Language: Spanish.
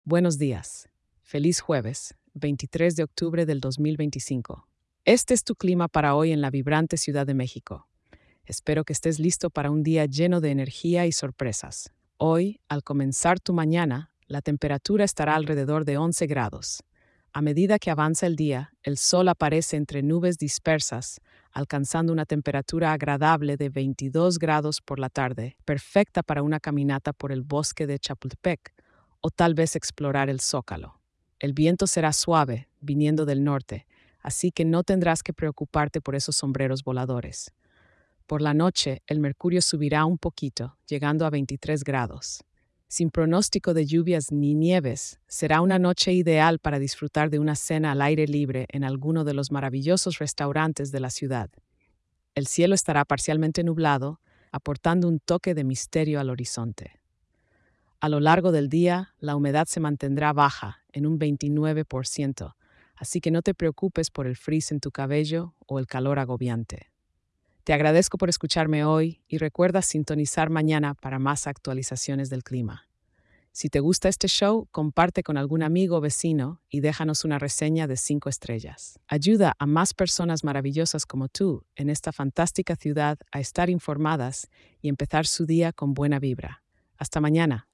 Buenos días. Feliz jueves, 23 de octubre del 2025. Este es tu clima para hoy en la vibrante Ciudad de México. Espero que estés listo para un día lleno de energía y sorpresas. Hoy, al comenzar tu mañana, la temperatura estará alrededor de 11 grados. A medida que avanza el día, el sol aparece entre nubes dispersas, alcanzando una temperatura agradable de 22 grados por la tarde, perfecta para una caminata por el bosque de Chapultepec o tal vez explorar el Zócalo. El viento será suave, viniendo del norte, así que no tendrás que preocuparte por esos sombreros voladores. Por la noche, el mercurio subirá un poquito, llegando a 23 grados. Sin pronóstico de lluvias ni nieves, será una noche ideal para disfrutar de una cena al aire libre en alguno de los maravillosos restaurantes de la ciudad. El cielo estará parcialmente nublado, aportando un toque de misterio al horizonte. A lo largo del día, la humedad se mantendrá baja, en un 29%, así que no te preocupes por el frizz en tu cabello o el calor agobiante. Te agradezco por escucharme hoy y recuerda sintonizar mañana para más actualizaciones del clima. Si te gusta este show, comparte con algún amigo o vecino y déjanos una reseña de 5 estrellas. Ayuda a más personas maravillosas como tú en esta fantástica ciudad a estar informadas y empezar su día con buena vibra. Hasta mañana.